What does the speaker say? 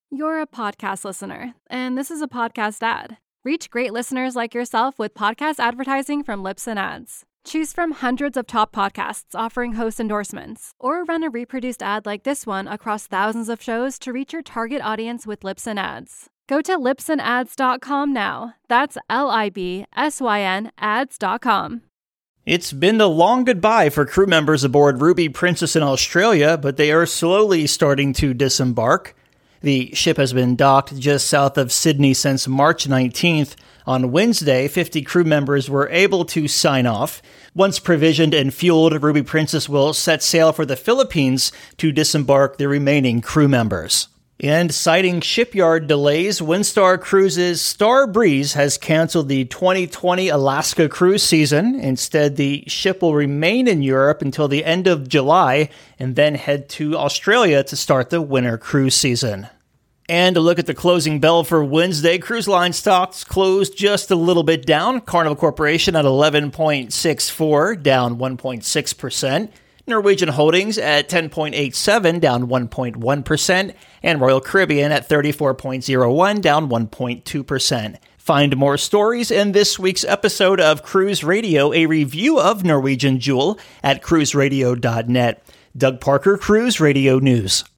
You're a podcast listener, and this is a podcast ad. Reach great listeners like yourself with podcast advertising from Libsyn Ads. Choose from hundreds of top podcasts offering host endorsements, or run a reproduced ad like this one across thousands of shows to reach your target audience with Libsyn Ads. Go to libsynads.com now. That's LIBSYN ads.com. It's been a long goodbye for crew members aboard Ruby Princess in Australia, but they are slowly starting to disembark. The ship has been docked just south of Sydney since March 19th. On Wednesday, 50 crew members were able to sign off. Once provisioned and fueled, Ruby Princess will set sail for the Philippines to disembark the remaining crew members. And citing shipyard delays, Windstar Cruises Star Breeze has canceled the 2020 Alaska cruise season. Instead, the ship will remain in Europe until the end of July and then head to Australia to start the winter cruise season. And a look at the closing bell for Wednesday. Cruise line stocks closed just a little bit down. Carnival Corporation at 11.64, down 1.6%. Norwegian Holdings at 10.87, down 1.1%, and Royal Caribbean at 34.01, down 1.2%. Find more stories in this week's episode of Cruise Radio, a review of Norwegian Jewel, at cruiseradio.net. Doug Parker, Cruise Radio News.